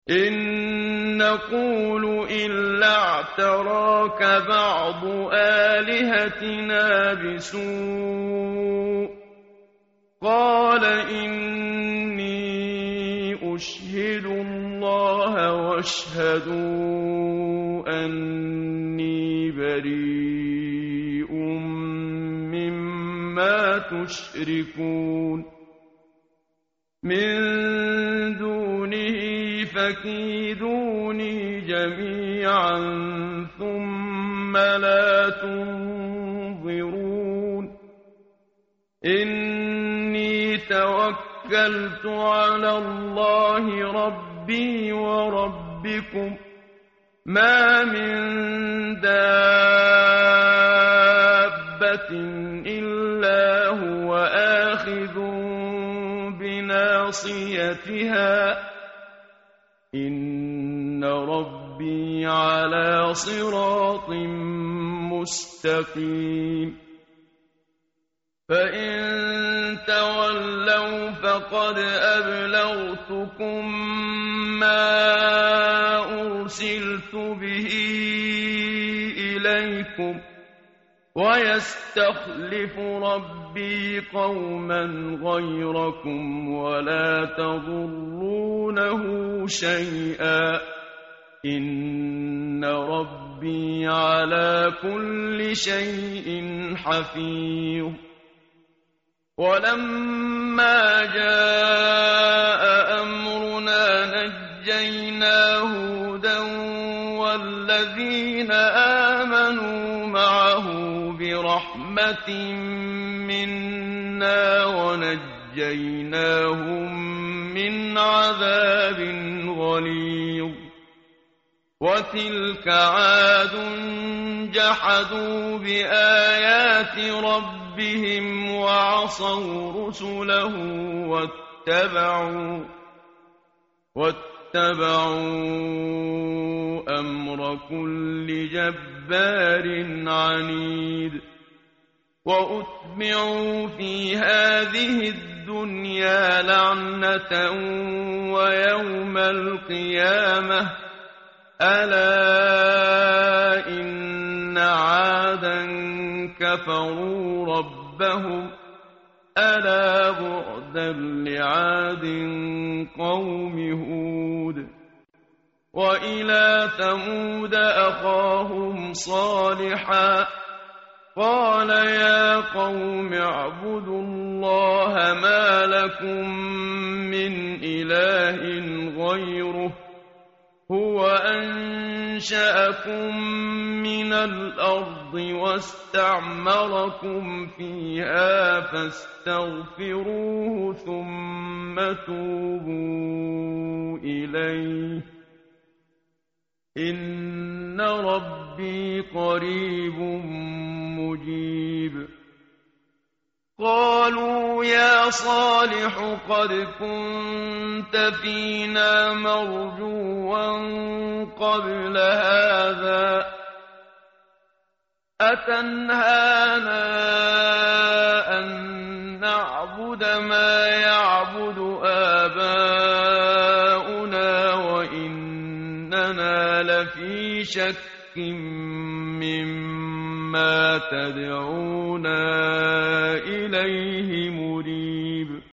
إن نقول إلا اعتراك بعض آلهتنا بسوء قال إني أشهد الله واشهدوا أني بريء مما تشركون من دونه فكيدوني جميعا ثم لا تنظرون إني توكلت على الله ربي وربكم ما من دابة إلا هو آخذ بناصيتها إن ربي على صراط مستقيم فإن تولوا فقد أبلغتكم ما أرسلت به إليكم ويستخلف ربي قوما غيركم ولا تضرونه شيئا إن ربي على كل شيء حفيظ ولما جاء أمرنا نجينا هودا والذين آمنوا معه برحمة منا ونجيناهم من عذاب غليظ وتلك عاد جحدوا بآيات ربهم وعصوا رسله واتبعوا أمر كل جبار عنيد وأتبعوا في هذه الدنيا لعنة ويوم القيامة ألا إن عادا كفروا ربهم ألا بعدا لعاد قوم هود وإلى ثمود أخاهم صالحا قال يا قوم اعبدوا الله ما لكم من إله غيره هو أنشأكم من الأرض واستعمركم فيها فاستغفروه ثم توبوا إليه إن ربي قريب مجيب قالوا يا صالح قد كنت فينا مرجوا قبل هذا أتنهانا أن نعبد ما يعبد آباؤنا وإننا لفي شك مما تدعونا إليه